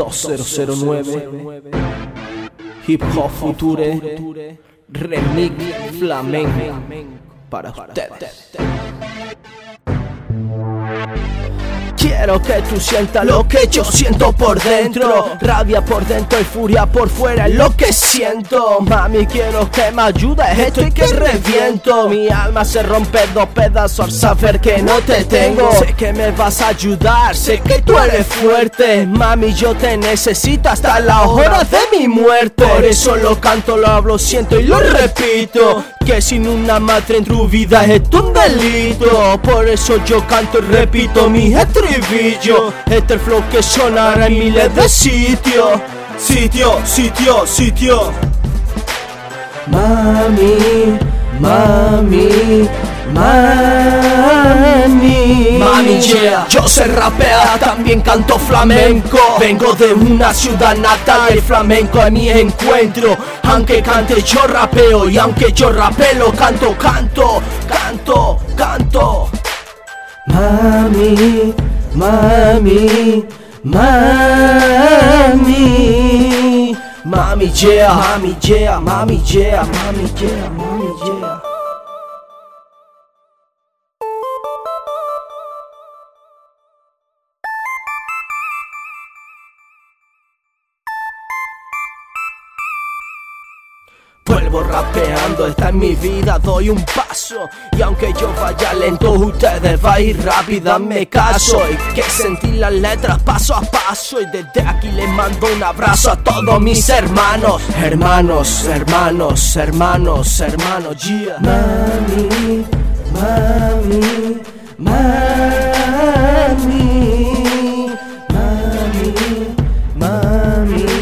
2009 Hip Hop Future Remix Flamenco para ustedes. Quiero que tú sientas lo que yo siento por dentro. Rabia por dentro y furia por fuera es lo que siento. Mami, quiero que me ayudes, estoy que reviento. Mi alma se rompe en dos pedazos al saber que no te tengo. Sé que me vas a ayudar, sé que tú eres fuerte. Mami, yo te necesito hasta la hora de mi muerte. Por eso lo canto, lo hablo, siento y lo repito, que sin una madre en tu vida es un delito. Por eso yo canto y repito mi estribillo. Este es el flow que sonará en miles de sitios. Sitio. Mami, yeah. Yo sé rapear, también canto flamenco. Vengo de una ciudad natal, el flamenco es mi encuentro. Aunque cante yo rapeo, y aunque yo rapeo canto. Mami, yeah. Vuelvo rapeando, esta es mi vida, doy un paso. Y aunque yo vaya lento, ustedes va a ir rápido, hazme caso. Hay que sentir las letras paso a paso. Y desde aquí les mando un abrazo a todos mis hermanos. Hermanos, yeah. Mami.